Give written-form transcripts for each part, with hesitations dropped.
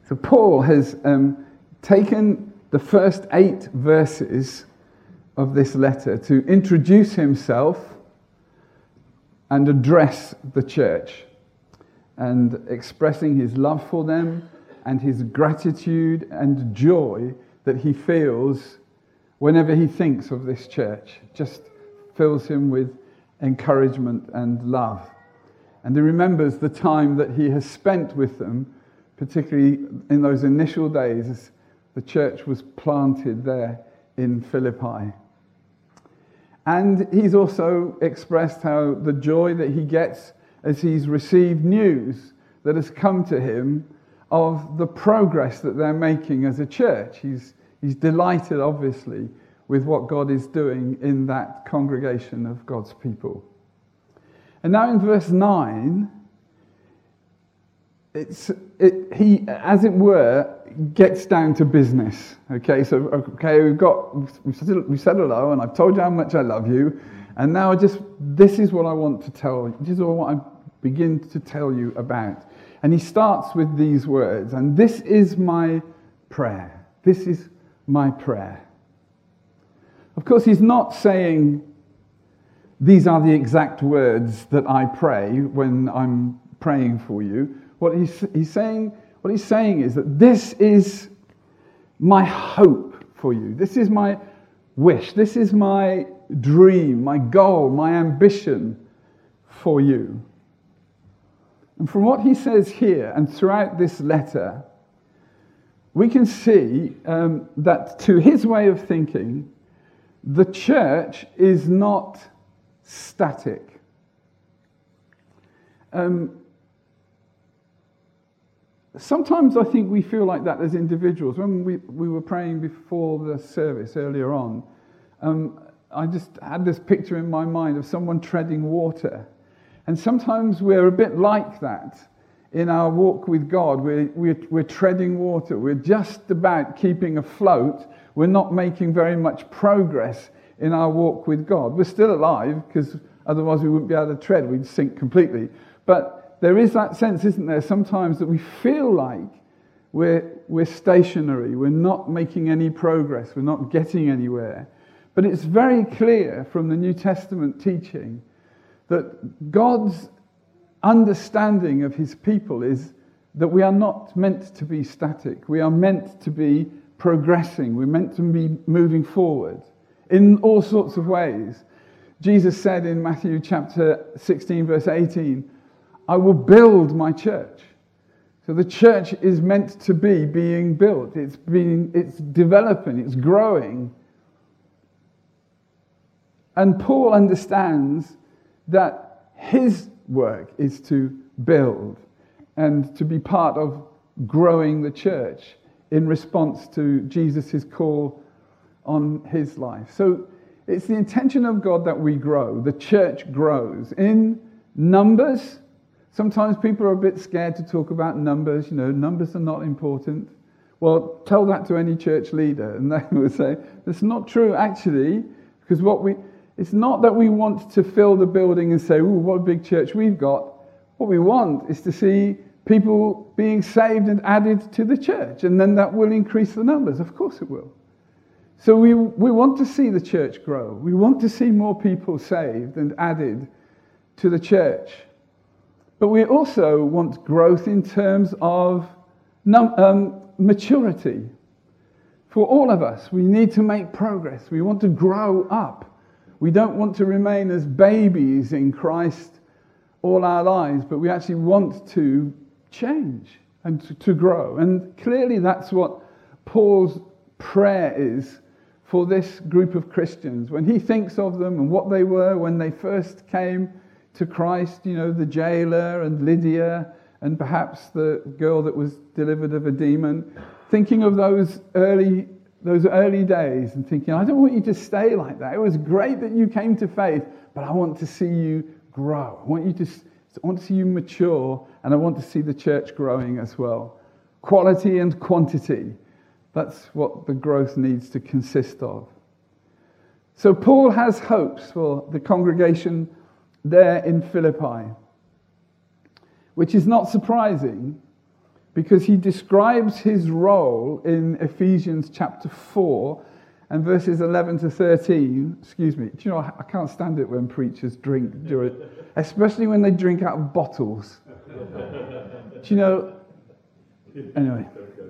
So Paul has taken the first 8 verses of this letter to introduce himself and address the church, and expressing his love for them and his gratitude and joy that he feels whenever he thinks of this church. Just fills him with encouragement and love. And he remembers the time that he has spent with them, particularly in those initial days as the church was planted there in Philippi. And he's also expressed how the joy that he gets as he's received news that has come to him of the progress that they're making as a church. He's delighted, obviously, with what God is doing in that congregation of God's people. And now in verse 9, he, as it were, gets down to business. Okay, we said hello, and I've told you how much I love you, and now this is what I want to tell you. This is what I begin to tell you about. And he starts with these words, and this is my prayer. This is my prayer. Of course, he's not saying these are the exact words that I pray when I'm praying for you. What he's saying is that this is my hope for you. This is my wish. This is my dream, my goal, my ambition for you. And from what he says here and throughout this letter, we can see that to his way of thinking, the church is not static. Sometimes I think we feel like that as individuals. When we were praying before the service earlier on, I just had this picture in my mind of someone treading water. And sometimes we're a bit like that in our walk with God. We're treading water. We're just about keeping afloat. We're not making very much progress in our walk with God. We're still alive, because otherwise we wouldn't be able to tread. We'd sink completely. But there is that sense, isn't there, sometimes that we feel like we're stationary. We're not making any progress. We're not getting anywhere. But it's very clear from the New Testament teaching that God's understanding of his people is that we are not meant to be static. We are meant to be progressing. We're meant to be moving forward in all sorts of ways. Jesus said in Matthew chapter 16, verse 18, I will build my church. So the church is meant to be being built. It's developing, it's growing. And Paul understands that his work is to build and to be part of growing the church in response to Jesus' call on his life. So it's the intention of God that we grow. The church grows in numbers. Sometimes people are a bit scared to talk about numbers. Numbers are not important. Well, tell that to any church leader, and they will say, that's not true, actually, because it's not that we want to fill the building and say, ooh, what a big church we've got. What we want is to see people being saved and added to the church, and then that will increase the numbers. Of course it will. So we want to see the church grow. We want to see more people saved and added to the church. But we also want growth in terms of maturity. For all of us, we need to make progress. We want to grow up. We don't want to remain as babies in Christ all our lives, but we actually want to change and to grow. And clearly that's what Paul's prayer is for this group of Christians. When he thinks of them and what they were when they first came to Christ, the jailer and Lydia and perhaps the girl that was delivered of a demon, thinking of those early days and thinking, I don't want you to stay like that. It was great that you came to faith, but I want to see you grow. I want to see you mature, and I want to see the church growing as well. Quality and quantity. That's what the growth needs to consist of. So Paul has hopes for the congregation there in Philippi, which is not surprising because he describes his role in Ephesians chapter 4 and verses 11 to 13. Excuse me. Do you know, I can't stand it when preachers drink, especially when they drink out of bottles. Do you know? Anyway.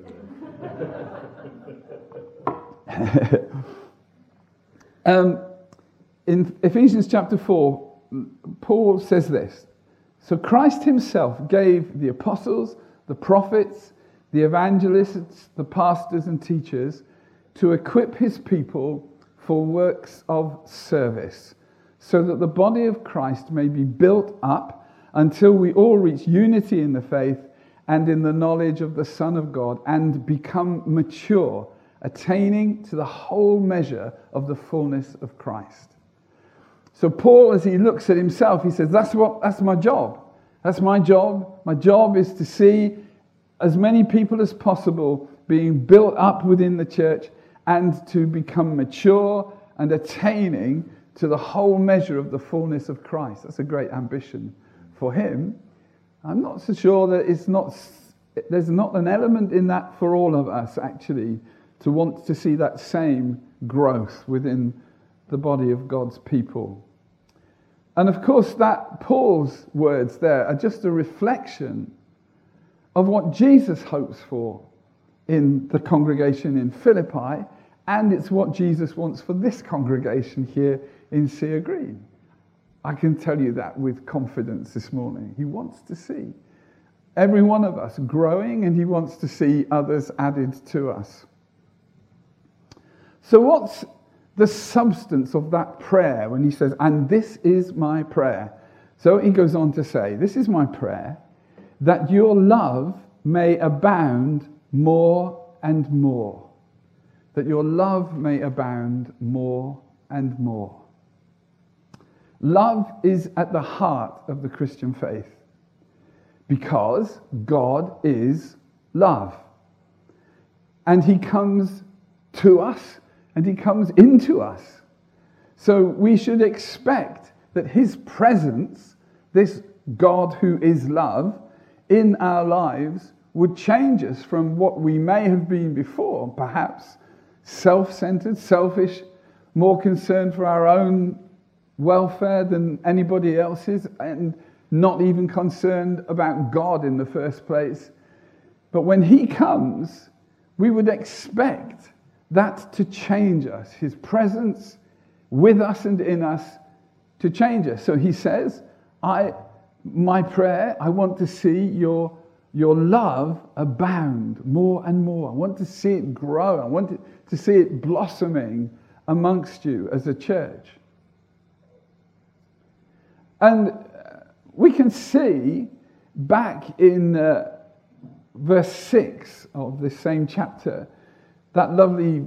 In Ephesians chapter 4, Paul says this. So Christ himself gave the apostles, the prophets, the evangelists, the pastors and teachers to equip his people for works of service, so that the body of Christ may be built up until we all reach unity in the faith and in the knowledge of the Son of God and become mature, attaining to the whole measure of the fullness of Christ. So Paul, as he looks at himself, he says, that's my job. That's my job. My job is to see as many people as possible being built up within the church and to become mature and attaining to the whole measure of the fullness of Christ. That's a great ambition for him. I'm not so sure that there's not an element in that for all of us, actually, to want to see that same growth within the body of God's people. And of course, that Paul's words there are just a reflection of what Jesus hopes for in the congregation in Philippi, and it's what Jesus wants for this congregation here in Sea Green. I can tell you that with confidence this morning. He wants to see every one of us growing, and he wants to see others added to us. So what's the substance of that prayer when he says, and this is my prayer? So he goes on to say, this is my prayer, that your love may abound more and more. That your love may abound more and more. Love is at the heart of the Christian faith because God is love. And he comes to us and he comes into us. So we should expect that his presence, this God who is love, in our lives would change us from what we may have been before, perhaps self-centered, selfish, more concerned for our own welfare than anybody else's, and not even concerned about God in the first place. But when he comes, we would expect that to change us, his presence with us and in us to change us. So he says, my prayer, I want to see your love abound more and more. I want to see it grow. I want to see it blossoming amongst you as a church. And we can see back in verse 6 of this same chapter, that lovely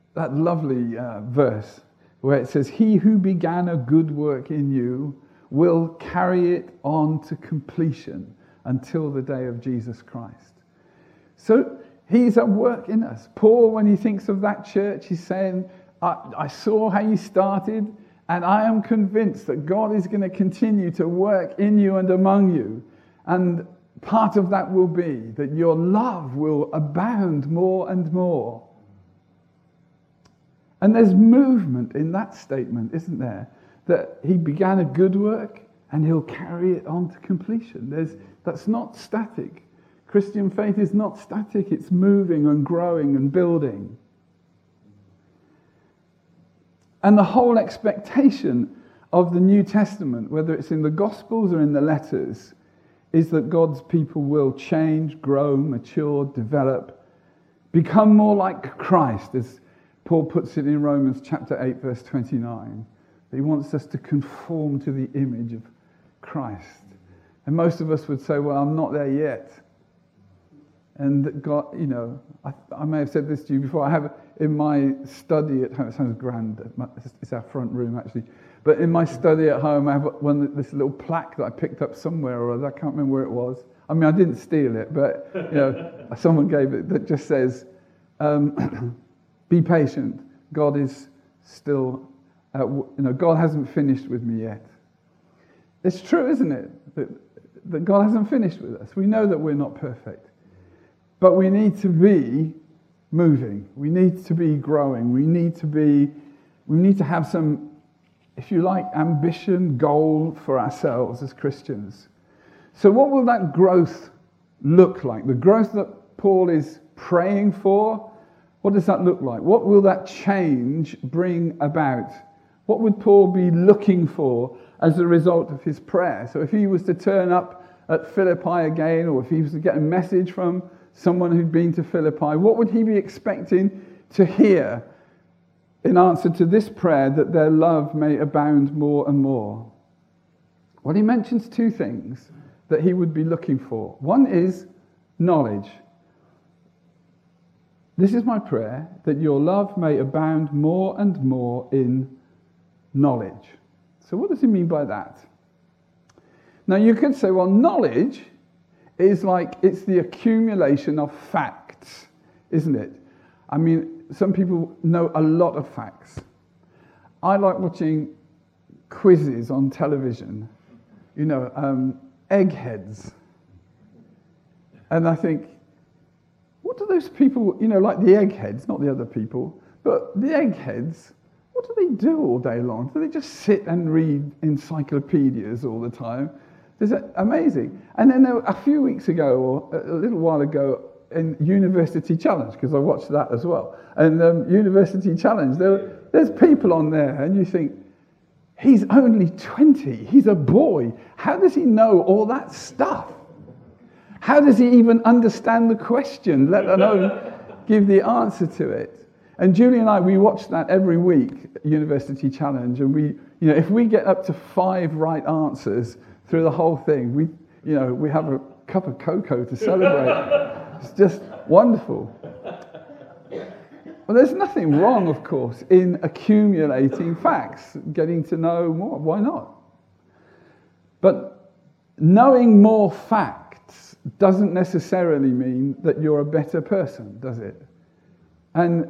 verse where it says, he who began a good work in you will carry it on to completion until the day of Jesus Christ. So he's at work in us. Paul, when he thinks of that church, he's saying, I saw how you started, and I am convinced that God is going to continue to work in you and among you. And part of that will be that your love will abound more and more. And there's movement in that statement, isn't there? That he began a good work and he'll carry it on to completion. That's not static. Christian faith is not static. It's moving and growing and building. And the whole expectation of the New Testament, whether it's in the Gospels or in the letters, is that God's people will change, grow, mature, develop, become more like Christ, as Paul puts it in Romans chapter 8, verse 29. He wants us to conform to the image of Christ. And most of us would say, well, I'm not there yet. And God, I may have said this to you before. I have in my study at home, it sounds grand, it's our front room actually. But in my study at home, I have this little plaque that I picked up somewhere or other. I can't remember where it was. I mean, I didn't steal it, but someone gave it that just says, be patient. God is still, God hasn't finished with me yet. It's true, isn't it? That God hasn't finished with us. We know that we're not perfect. But we need to be moving. We need to be growing. We need to have some, if you like, ambition, goal for ourselves as Christians. So what will that growth look like? The growth that Paul is praying for, what does that look like? What will that change bring about? What would Paul be looking for as a result of his prayer? So if he was to turn up at Philippi again, or if he was to get a message from someone who'd been to Philippi, what would he be expecting to hear in answer to this prayer, that their love may abound more and more? Well, he mentions two things that he would be looking for. One is knowledge. This is my prayer, that your love may abound more and more in knowledge. So what does he mean by that? Now you could say, well, knowledge is like, it's the accumulation of facts, isn't it? I mean, some people know a lot of facts. I like watching quizzes on television, eggheads. And I think, what do those people, like the eggheads, not the other people, but the eggheads, what do they do all day long? Do they just sit and read encyclopedias all the time? Is it amazing? And then a few weeks ago, or a little while ago, in University Challenge, because I watched that as well, and University Challenge, there's people on there, and you think, he's only 20, he's a boy. How does he know all that stuff? How does he even understand the question, let alone give the answer to it? And Julie and I, we watch that every week, University Challenge, and if we get up to 5 right answers through the whole thing, we have a cup of cocoa to celebrate. It's just wonderful. Well, there's nothing wrong, of course, in accumulating facts, getting to know more. Why not? But knowing more facts doesn't necessarily mean that you're a better person, does it? And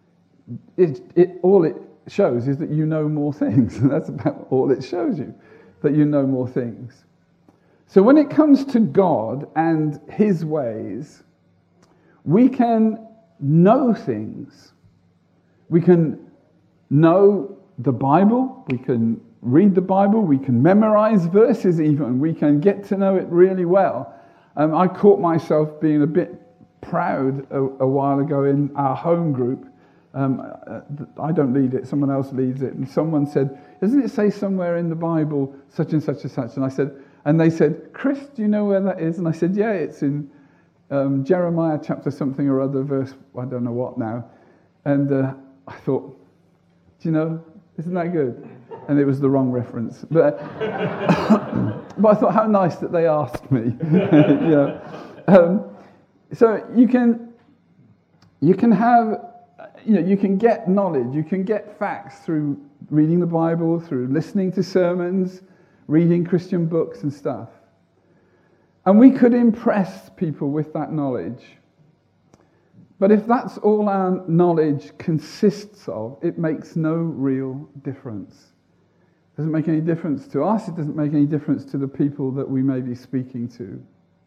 all it shows is that you know more things. And that's about all it shows you, that you know more things. So when it comes to God and his ways, we can know things. We can know the Bible. We can read the Bible. We can memorize verses even. We can get to know it really well. I caught myself being a bit proud a while ago in our home group. I don't lead it, someone else leads it. And someone said, doesn't it say somewhere in the Bible such and such and such? And they said, Chris, do you know where that is? And I said, yeah, it's in Jeremiah chapter something or other, verse, I don't know what now. And I thought, do you know, isn't that good? And it was the wrong reference. But, but I thought, how nice that they asked me. So you can have, you can get knowledge, you can get facts through reading the Bible, through listening to sermons, reading Christian books and stuff. And we could impress people with that knowledge. But if that's all our knowledge consists of, it makes no real difference. It doesn't make any difference to us, it doesn't make any difference to the people that we may be speaking to.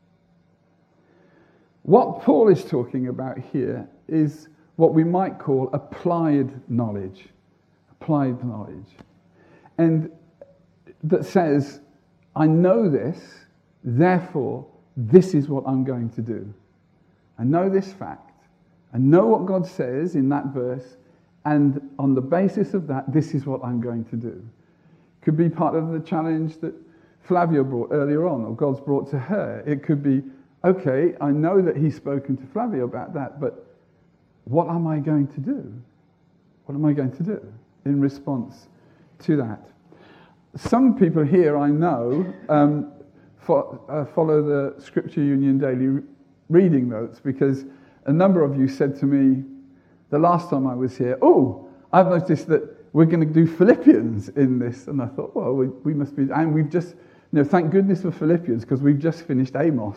What Paul is talking about here is what we might call applied knowledge. Applied knowledge. And that says, I know this, therefore, this is what I'm going to do. I know this fact. I know what God says in that verse, and on the basis of that, this is what I'm going to do. Could be part of the challenge that Flavia brought earlier on, or God's brought to her. It could be, okay, I know that he's spoken to Flavia about that, but what am I going to do? What am I going to do in response to that? Some people here I know follow the Scripture Union Daily reading notes, because a number of you said to me the last time I was here, I've noticed that we're going to do Philippians in this. And I thought, well, we must be, and we've just, thank goodness for Philippians, because we've just finished Amos.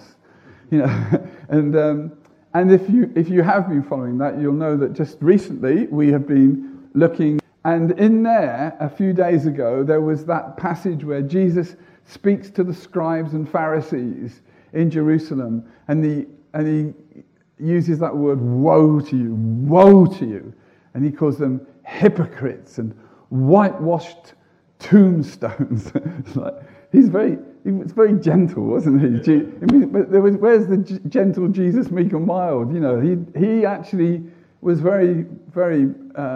And if you have been following that, you'll know that just recently we have been looking, and in there, a few days ago, there was that passage where Jesus speaks to the scribes and Pharisees in Jerusalem, and he uses that word, woe to you, woe to you. And he calls them hypocrites and whitewashed tombstones. He was very gentle, wasn't he? But where's the gentle Jesus, meek and mild? You know, he actually was very, very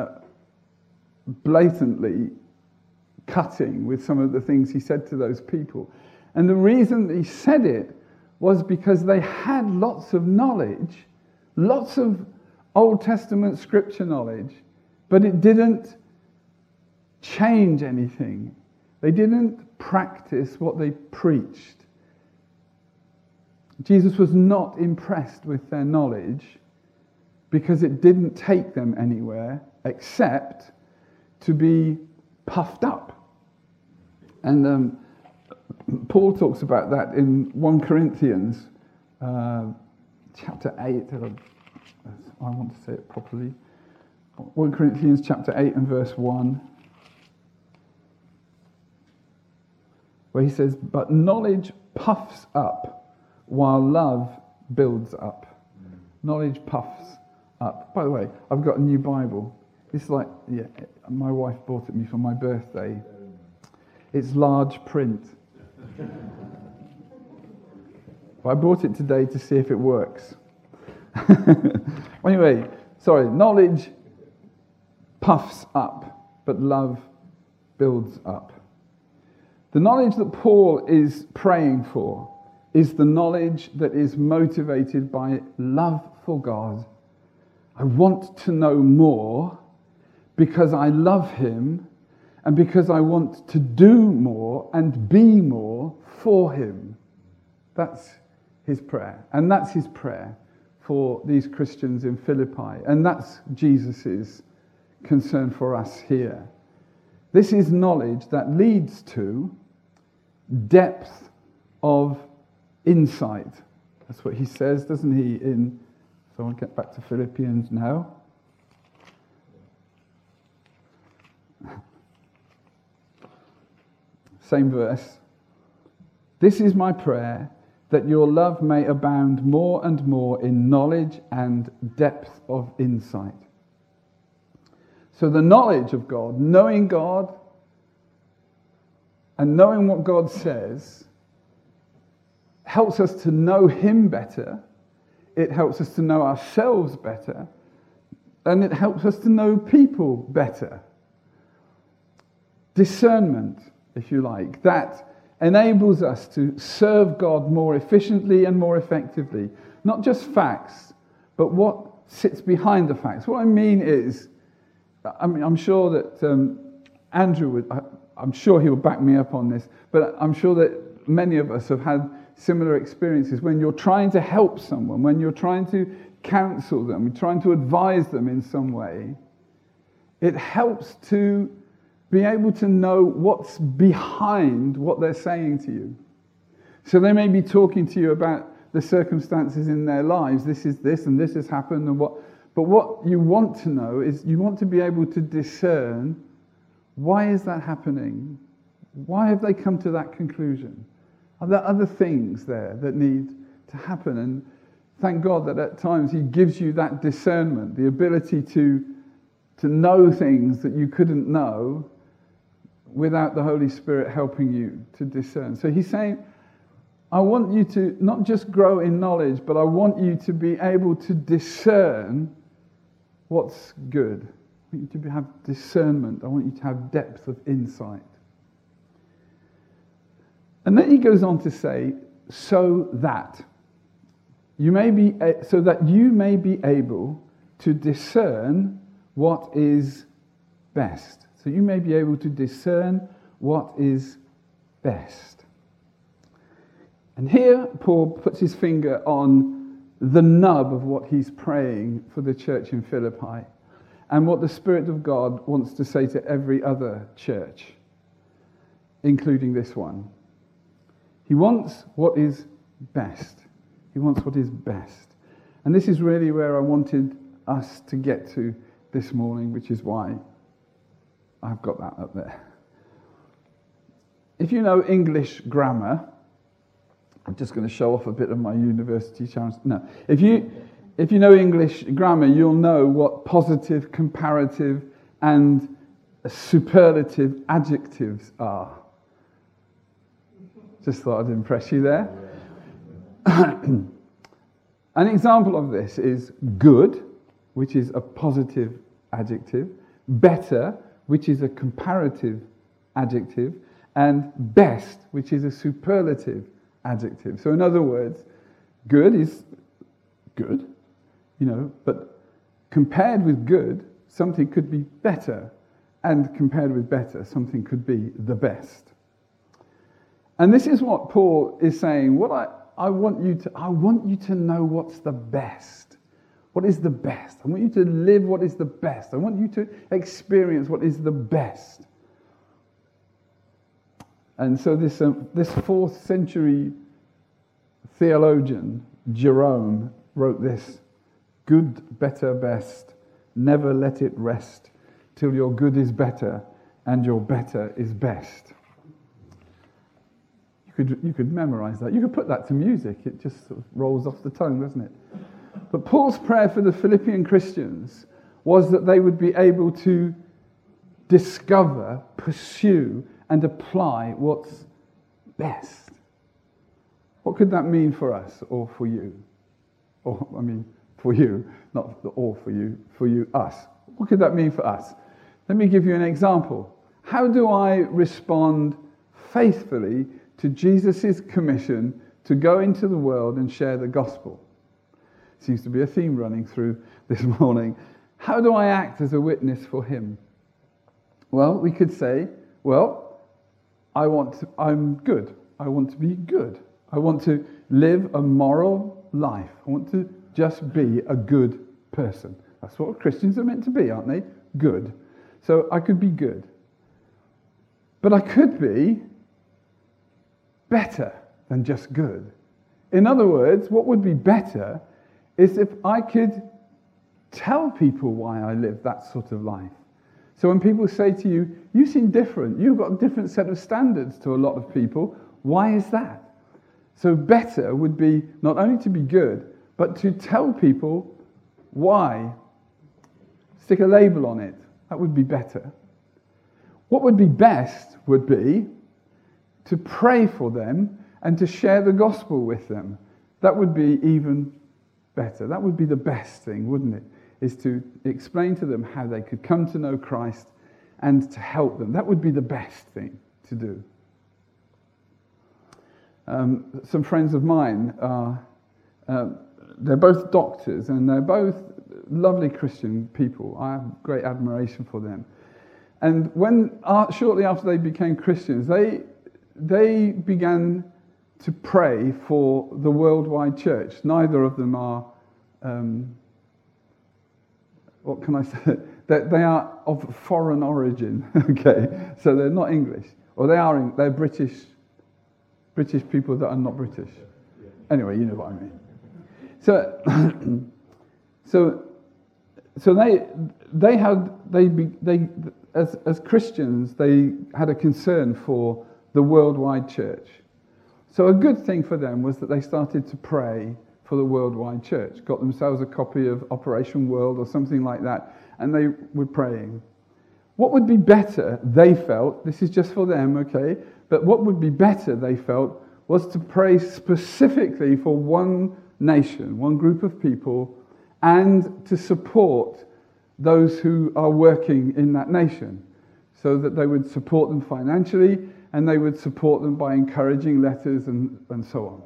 blatantly cutting with some of the things he said to those people. And the reason that he said it was because they had lots of knowledge, lots of Old Testament scripture knowledge, but it didn't change anything. They didn't practice what they preached. Jesus was not impressed with their knowledge because it didn't take them anywhere except to be puffed up. And Paul talks about that in 1 Corinthians chapter 8. I want to say it properly. 1 Corinthians chapter 8 and verse 1. Where he says, but knowledge puffs up while love builds up. Knowledge puffs up. By the way, I've got a new Bible. It's like, my wife bought it me for my birthday. It's large print. I bought it today to see if it works. Anyway, sorry, knowledge puffs up, but love builds up. The knowledge that Paul is praying for is the knowledge that is motivated by love for God. I want to know more because I love him and because I want to do more and be more for him. That's his prayer. And that's his prayer for these Christians in Philippi. And that's Jesus' concern for us here. This is knowledge that leads to depth of insight. That's what he says, doesn't he? So I'll get back to Philippians now. Same verse. This is my prayer, that your love may abound more and more in knowledge and depth of insight. So the knowledge of God, knowing God, and knowing what God says, helps us to know him better. It helps us to know ourselves better. And it helps us to know people better. Discernment, if you like, that enables us to serve God more efficiently and more effectively. Not just facts, but what sits behind the facts. What I mean is, I'm sure that Andrew would, I'm sure he will back me up on this, but I'm sure that many of us have had similar experiences when you're trying to help someone, when you're trying to counsel them, you're trying to advise them in some way. It helps to be able to know what's behind what they're saying to you. So they may be talking to you about the circumstances in their lives. This is this and this has happened and what. But what you want to know is you want to be able to discern, why is that happening? Why have they come to that conclusion? Are there other things there that need to happen? And thank God that at times he gives you that discernment, the ability to know things that you couldn't know without the Holy Spirit helping you to discern. So he's saying, I want you to not just grow in knowledge, but I want you to be able to discern what's good. I want you to have discernment. I want you to have depth of insight. And then he goes on to say, so that you may be able to discern what is best. So you may be able to discern what is best. And here Paul puts his finger on the nub of what he's praying for the church in Philippi and what the Spirit of God wants to say to every other church, including this one. He wants what is best. He wants what is best. And this is really where I wanted us to get to this morning, which is why I've got that up there. If you know English grammar, I'm just going to show off a bit of my university challenge. No, if If you know English grammar, you'll know what positive, comparative, and superlative adjectives are. Just thought I'd impress you there. An example of this is good, which is a positive adjective, better, which is a comparative adjective, and best, which is a superlative adjective. So in other words, good is good, but compared with good, something could be better, and compared with better, something could be the best. And this is what Paul is saying. I want you to know what's the best. What is the best? I want you to live what is the best. I want you to experience what is the best. And so this 4th century theologian, Jerome, wrote this: good, better, best. Never let it rest till your good is better and your better is best. You could memorize that. You could put that to music. It just sort of rolls off the tongue, doesn't it? But Paul's prayer for the Philippian Christians was that they would be able to discover, pursue, and apply what's best. What could that mean for us or for you? For you, not or for you, us. What could that mean for us? Let me give you an example. How do I respond faithfully to Jesus' commission to go into the world and share the gospel? Seems to be a theme running through this morning. How do I act as a witness for him? Well, we could say, I'm good. I want to be good. I want to live a moral life. I want to just be a good person. That's what Christians are meant to be, aren't they? Good. So I could be good. But I could be better than just good. In other words, what would be better is if I could tell people why I live that sort of life. So when people say to you, you seem different, you've got a different set of standards to a lot of people, why is that? So better would be not only to be good, but to tell people why. Stick a label on it. That would be better. What would be best would be to pray for them and to share the gospel with them. That would be even better. That would be the best thing, wouldn't it? Is to explain to them how they could come to know Christ and to help them. That would be the best thing to do. Some friends of mine they're both doctors and they're both lovely Christian people. I have great admiration for them. And shortly after they became Christians, they began to pray for the worldwide church. Neither of them are, what can I say? They are of foreign origin, okay? So they're not English. Or they're British people that are not British. Anyway, you know what I mean. So as Christians, they had a concern for the worldwide church. So a good thing for them was that they started to pray for the worldwide church, got themselves a copy of Operation World or something like that, and they were praying. What would be better, they felt, this is just for them, okay, but what would be better, they felt, was to pray specifically for one nation, one group of people, and to support those who are working in that nation, so that they would support them financially, and they would support them by encouraging letters and so on.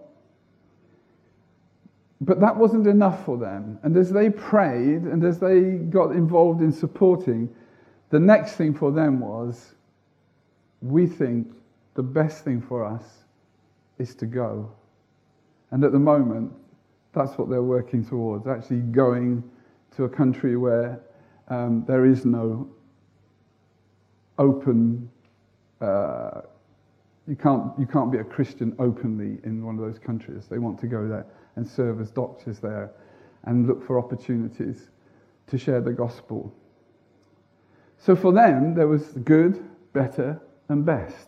But that wasn't enough for them. And as they prayed, and as they got involved in supporting, the next thing for them was, we think the best thing for us is to go. And at the moment, that's what they're working towards, actually going to a country where there is no open, you can't be a Christian openly in one of those countries. They want to go there and serve as doctors there and look for opportunities to share the gospel. So for them, there was good, better, and best.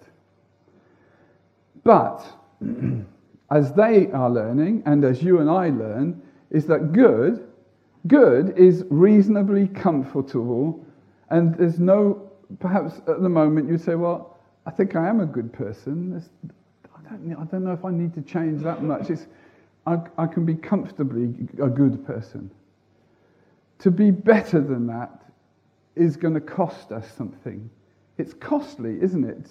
But as they are learning, and as you and I learn, is that good Good is reasonably comfortable, and there's no, perhaps at the moment you say, well, I think I am a good person. I don't know if I need to change that much. I can be comfortably a good person. To be better than that is going to cost us something. It's costly, isn't it?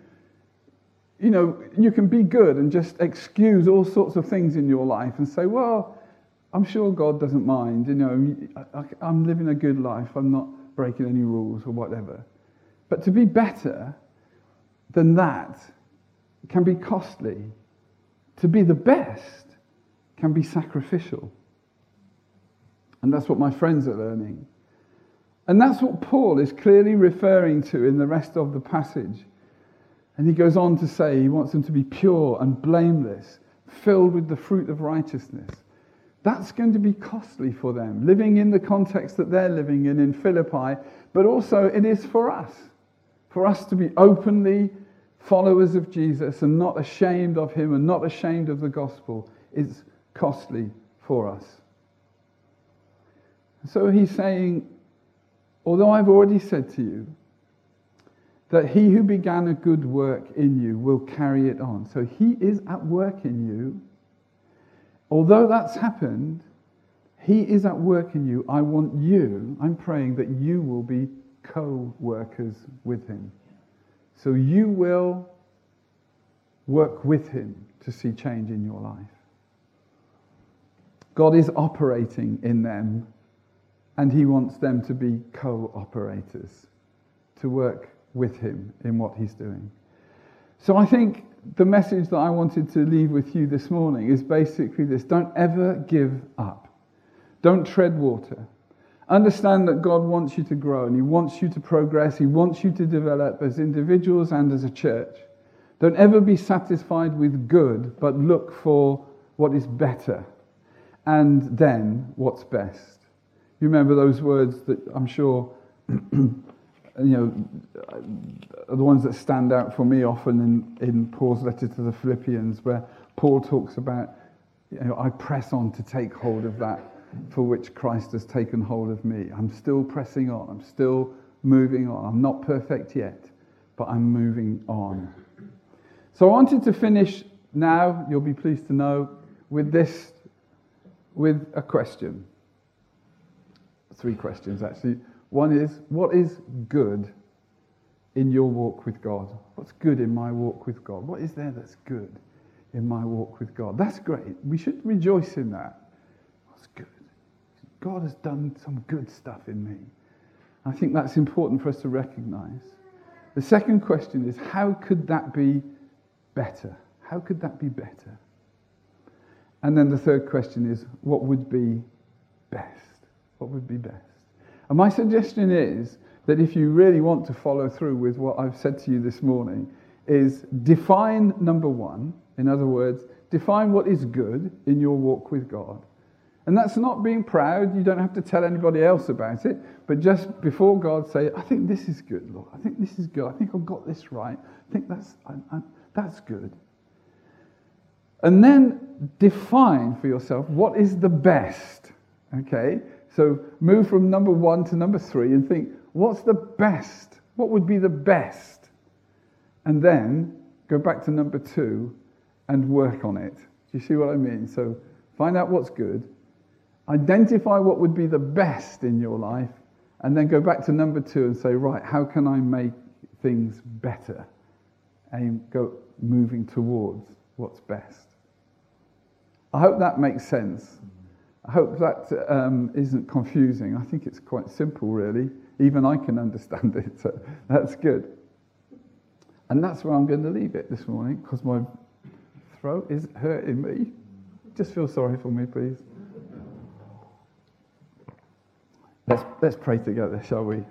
You can be good and just excuse all sorts of things in your life and say, well, I'm sure God doesn't mind. I'm living a good life. I'm not breaking any rules or whatever. But to be better than that can be costly. To be the best can be sacrificial. And that's what my friends are learning. And that's what Paul is clearly referring to in the rest of the passage. And he goes on to say he wants them to be pure and blameless, filled with the fruit of righteousness. That's going to be costly for them, living in the context that they're living in Philippi, but also it is for us to be openly followers of Jesus and not ashamed of him and not ashamed of the gospel. It's costly for us. So he's saying, although I've already said to you that he who began a good work in you will carry it on. So he is at work in you. Although that's happened, he is at work in you. I'm praying that you will be co-workers with him. So you will work with him to see change in your life. God is operating in them, and he wants them to be co-operators, to work with him in what he's doing. So I think the message that I wanted to leave with you this morning is basically this: don't ever give up. Don't tread water. Understand that God wants you to grow and he wants you to progress. He wants you to develop as individuals and as a church. Don't ever be satisfied with good, but look for what is better and then what's best. You remember those words that I'm sure are the ones that stand out for me often in Paul's letter to the Philippians, where Paul talks about, I press on to take hold of that for which Christ has taken hold of me. I'm still pressing on. I'm still moving on. I'm not perfect yet, but I'm moving on. So I wanted to finish now, you'll be pleased to know, with a question. 3 questions, actually. One is, what is good in your walk with God? What's good in my walk with God? What is there that's good in my walk with God? That's great. We should rejoice in that. What's good? God has done some good stuff in me. I think that's important for us to recognize. The second question is, how could that be better? How could that be better? And then the third question is, what would be best? What would be best? And my suggestion is that if you really want to follow through with what I've said to you this morning, is define number 1. In other words, define what is good in your walk with God. And that's not being proud. You don't have to tell anybody else about it. But just before God, say, I think this is good, Lord. I think this is good. I think I've got this right. I think that's good. And then define for yourself what is the best. Okay? So move from number 1 to number 3 and think, what's the best? What would be the best? And then go back to number 2 and work on it. Do you see what I mean? So find out what's good, identify what would be the best in your life, and then go back to number 2 and say, right, how can I make things better? And go moving towards what's best. I hope that makes sense. I hope that isn't confusing. I think it's quite simple, really. Even I can understand it, so that's good. And that's where I'm going to leave it this morning, because my throat is hurting me. Just feel sorry for me, please. Let's pray together, shall we?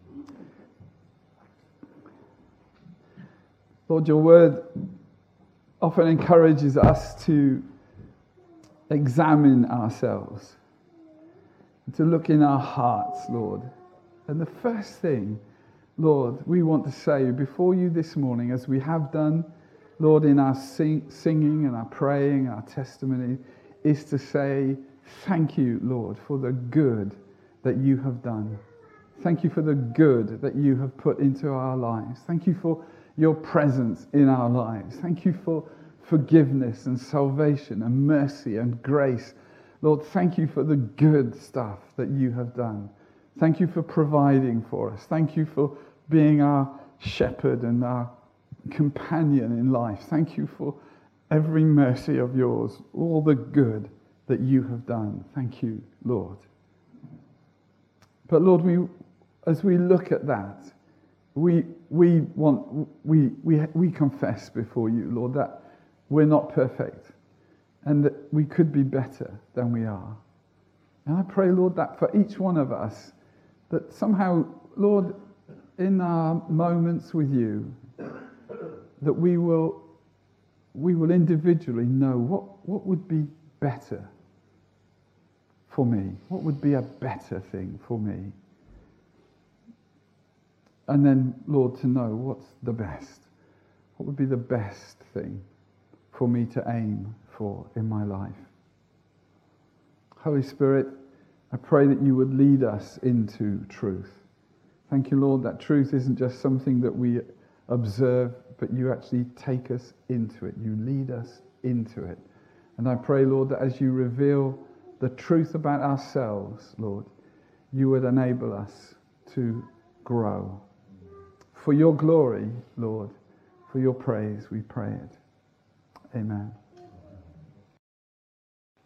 Lord, your word often encourages us to examine ourselves, to look in our hearts, Lord. And the first thing, Lord, we want to say before you this morning, as we have done, Lord, in our singing and our praying, our testimony, is to say, thank you, Lord, for the good that you have done. Thank you for the good that you have put into our lives. Thank you for your presence in our lives. Thank you for forgiveness and salvation and mercy and grace. Lord, thank you for the good stuff that you have done. Thank you for providing for us. Thank you for being our shepherd and our companion in life. Thank you for every mercy of yours, all the good that you have done. Thank you, Lord. But Lord, as we look at that, we confess before you, Lord, that we're not perfect and that we could be better than we are. And I pray, Lord, that for each one of us, that somehow, Lord, in our moments with you, that we will individually know what would be better for me, what would be a better thing for me. And then, Lord, to know what's the best, what would be the best thing for me to aim for in my life. Holy Spirit, I pray that you would lead us into truth. Thank you, Lord, that truth isn't just something that we observe, but you actually take us into it. You lead us into it. And I pray, Lord, that as you reveal the truth about ourselves, Lord, you would enable us to grow. For your glory, Lord, for your praise, we pray it. Amen.